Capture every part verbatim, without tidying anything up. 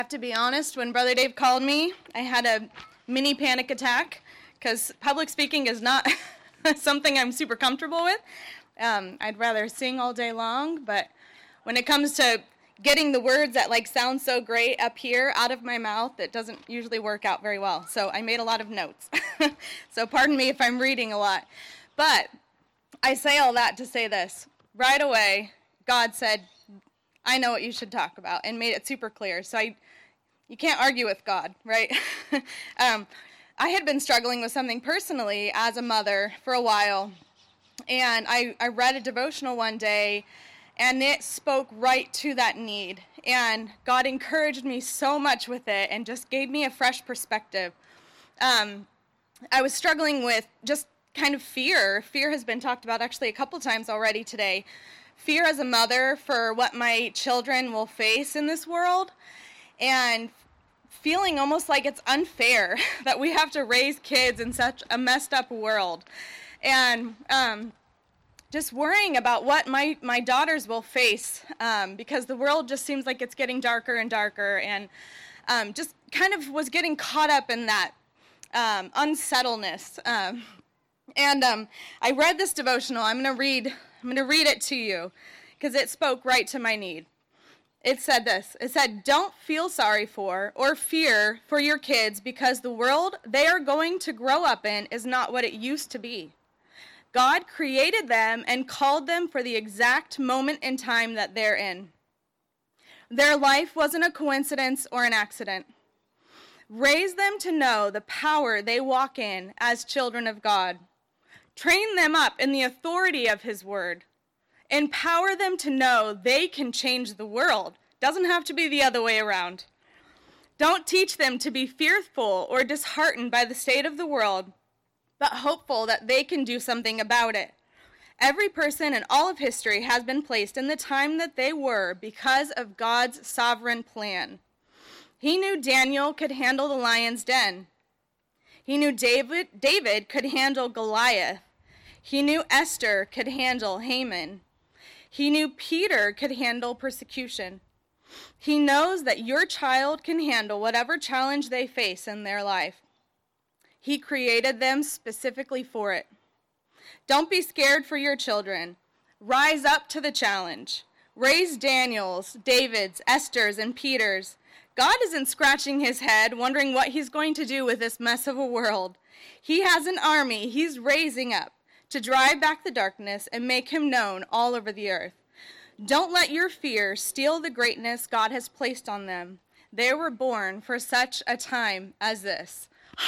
I have to be honest, when Brother Dave called me, I had a mini panic attack because public speaking is not something I'm super comfortable with. Um, I'd rather sing all day long, but when it comes to getting the words that like sound so great up here out of my mouth, it doesn't usually work out very well. So I made a lot of notes. So pardon me if I'm reading a lot. But I say all that to say this. Right away, God said, I know what you should talk about, and made it super clear. So I, you can't argue with God, right? um, I had been struggling with something personally as a mother for a while, and I, I read a devotional one day, and it spoke right to that need. And God encouraged me so much with it and just gave me a fresh perspective. Um, I was struggling with just kind of fear. Fear has been talked about actually a couple times already today. Fear as a mother for what my children will face in this world, and feeling almost like it's unfair that we have to raise kids in such a messed up world. And um, just worrying about what my, my daughters will face um, because the world just seems like it's getting darker and darker, and um, just kind of was getting caught up in that um, unsettledness. Um, and um, I read this devotional. I'm going to read I'm going to read it to you because it spoke right to my need. It said this. It said, don't feel sorry for or fear for your kids because the world they are going to grow up in is not what it used to be. God created them and called them for the exact moment in time that they're in. Their life wasn't a coincidence or an accident. Raise them to know the power they walk in as children of God. Train them up in the authority of his word. Empower them to know they can change the world. Doesn't have to be the other way around. Don't teach them to be fearful or disheartened by the state of the world, but hopeful that they can do something about it. Every person in all of history has been placed in the time that they were because of God's sovereign plan. He knew Daniel could handle the lion's den. He knew David, David could handle Goliath. He knew Esther could handle Haman. He knew Peter could handle persecution. He knows that your child can handle whatever challenge they face in their life. He created them specifically for it. Don't be scared for your children. Rise up to the challenge. Raise Daniels, Davids, Esthers, and Peters. God isn't scratching his head, wondering what he's going to do with this mess of a world. He has an army he's raising up to drive back the darkness and make him known all over the earth. Don't let your fear steal the greatness God has placed on them. They were born for such a time as this.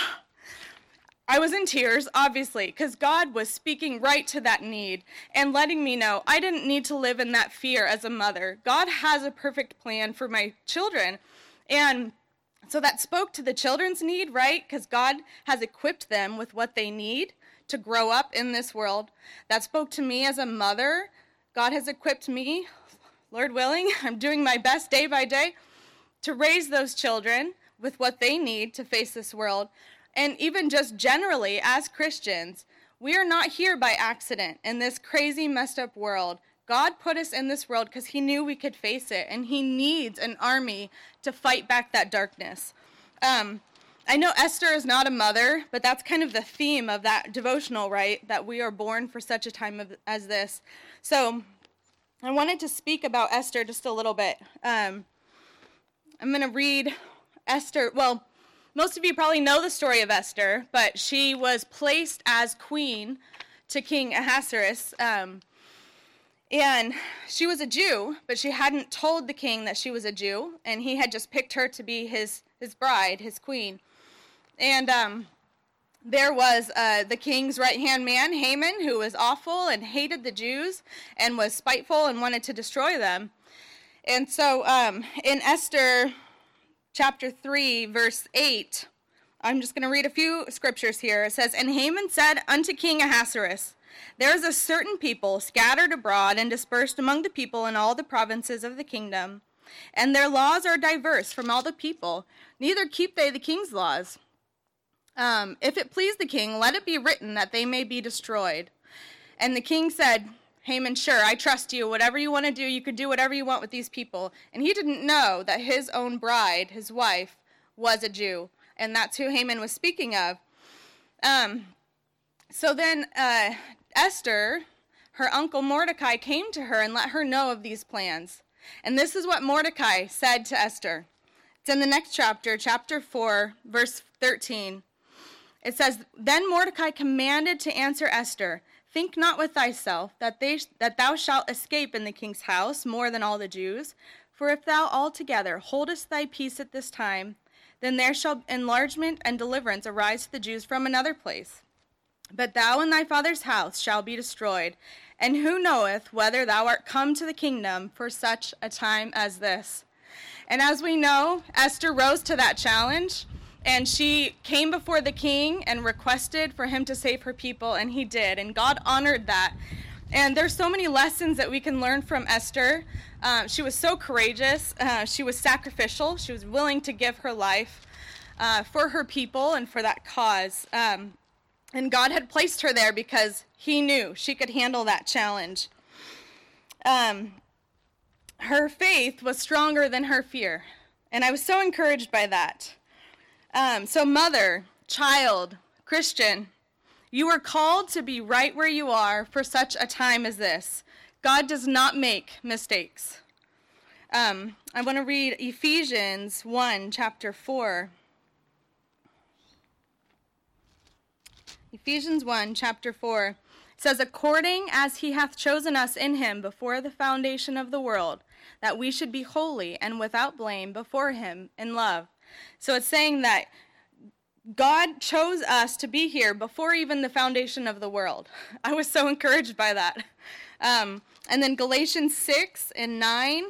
I was in tears, obviously, because God was speaking right to that need and letting me know I didn't need to live in that fear as a mother. God has a perfect plan for my children. And so that spoke to the children's need, right? Because God has equipped them with what they need to grow up in this world. That spoke to me as a mother. God has equipped me, Lord willing, I'm doing my best day by day to raise those children with what they need to face this world. And even just generally, as Christians, we are not here by accident in this crazy, messed up world. God put us in this world because he knew we could face it, and he needs an army to fight back that darkness. Um, I know Esther is not a mother, but that's kind of the theme of that devotional, right? That we are born for such a time of, as this. So I wanted to speak about Esther just a little bit. Um, I'm going to read Esther. Well, most of you probably know the story of Esther, but she was placed as queen to King Ahasuerus. Um, and she was a Jew, but she hadn't told the king that she was a Jew, and he had just picked her to be his, his bride, his queen. And um, there was uh, the king's right-hand man, Haman, who was awful and hated the Jews and was spiteful and wanted to destroy them. And so um, in Esther chapter three, verse eight, I'm just going to read a few scriptures here. It says, And Haman said unto King Ahasuerus, There is a certain people scattered abroad and dispersed among the people in all the provinces of the kingdom, and their laws are diverse from all the people, neither keep they the king's laws. Um, if it please the king, let it be written that they may be destroyed. And the king said, Haman, sure, I trust you. Whatever you want to do, you can do whatever you want with these people. And he didn't know that his own bride, his wife, was a Jew. And that's who Haman was speaking of. Um, so then uh, Esther, her uncle Mordecai, came to her and let her know of these plans. And this is what Mordecai said to Esther. It's in the next chapter, chapter four, verse thirteen. It says, Then Mordecai commanded to answer Esther, Think not with thyself that they that thou shalt escape in the king's house more than all the Jews. For if thou altogether holdest thy peace at this time, then there shall enlargement and deliverance arise to the Jews from another place. But thou and thy father's house shall be destroyed. And who knoweth whether thou art come to the kingdom for such a time as this? And as we know, Esther rose to that challenge. And she came before the king and requested for him to save her people, and he did. And God honored that. And there's so many lessons that we can learn from Esther. Uh, she was so courageous. Uh, she was sacrificial. She was willing to give her life uh, for her people and for that cause. Um, and God had placed her there because he knew she could handle that challenge. Um, her faith was stronger than her fear. And I was so encouraged by that. Um, so mother, child, Christian, you are called to be right where you are for such a time as this. God does not make mistakes. Um, I want to read Ephesians one, chapter four. Ephesians one, chapter four. It says, According as he hath chosen us in him before the foundation of the world, that we should be holy and without blame before him in love. So it's saying that God chose us to be here before even the foundation of the world. I was so encouraged by that. Um, and then Galatians six and nine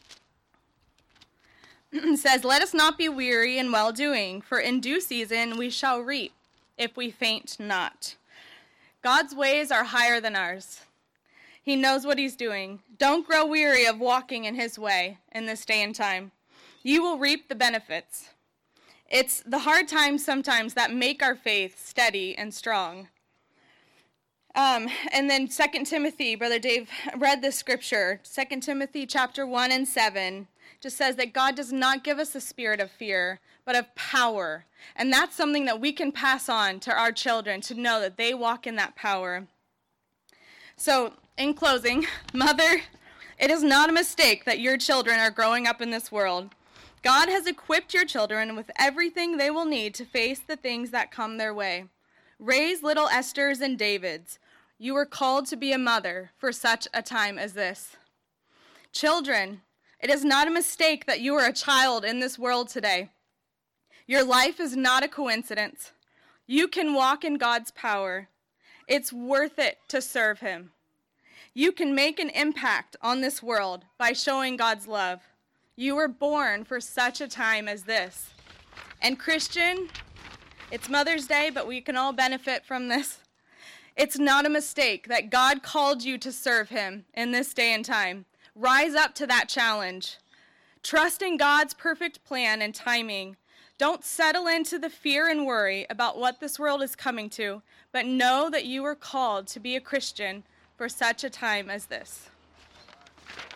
says, Let us not be weary in well-doing, for in due season we shall reap, if we faint not. God's ways are higher than ours. He knows what he's doing. Don't grow weary of walking in his way in this day and time. You will reap the benefits. It's the hard times sometimes that make our faith steady and strong. Um, and then Second Timothy, Brother Dave read this scripture. Second Timothy chapter one and seven just says that God does not give us a spirit of fear, but of power. And that's something that we can pass on to our children to know that they walk in that power. So in closing, mother, it is not a mistake that your children are growing up in this world. God has equipped your children with everything they will need to face the things that come their way. Raise little Esthers and Davids. You are called to be a mother for such a time as this. Children, it is not a mistake that you are a child in this world today. Your life is not a coincidence. You can walk in God's power. It's worth it to serve him. You can make an impact on this world by showing God's love. You were born for such a time as this. And Christian, it's Mother's Day, but we can all benefit from this. It's not a mistake that God called you to serve him in this day and time. Rise up to that challenge. Trust in God's perfect plan and timing. Don't settle into the fear and worry about what this world is coming to, but know that you are called to be a Christian for such a time as this.